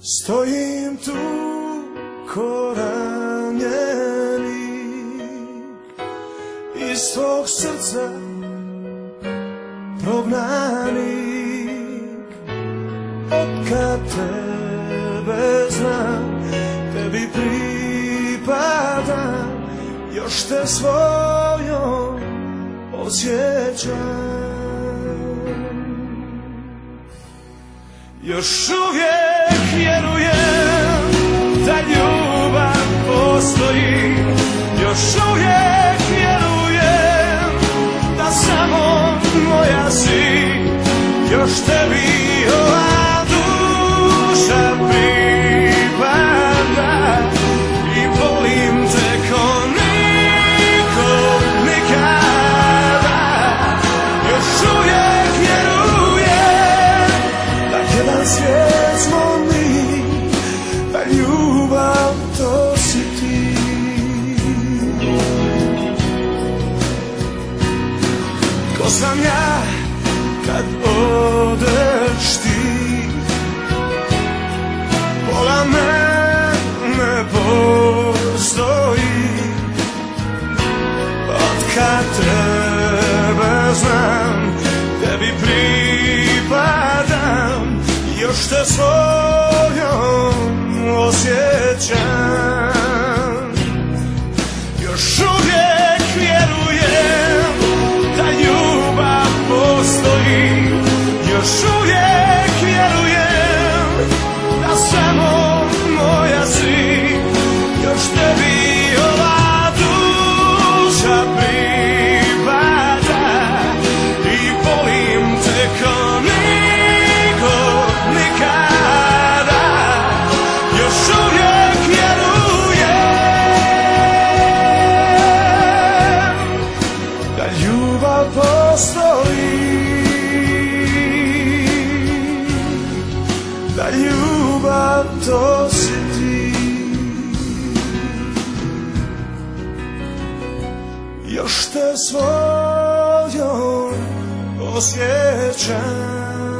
Stojim tu ko ranjenik, iz tvog srca prognanik. Otkad tebe znam, tebi pripadam, još te svojom osjećam. Još uvijek vjerujem da ljubav postoji, još uvijek vjerujem da samo moja si, još tebi ova duša pripada i volim te ko niko nikada. Još uvijek vjerujem da jedan svijet smo mi, da ljubav to si ti. Ko sam ja kad odeš ti, pola mene postoji. Otkad tebe znam, tebi pripadam, još te svojom osjećam. Još uvijek vjerujem da ljubav postoji, još uvijek vjerujem da samo moja si, još tebi ova duša pripada i volim te ko niko nikada. Još uvijek vjerujem da ljubav postoji, da ljubav to si ti. Još te svojom osjećam.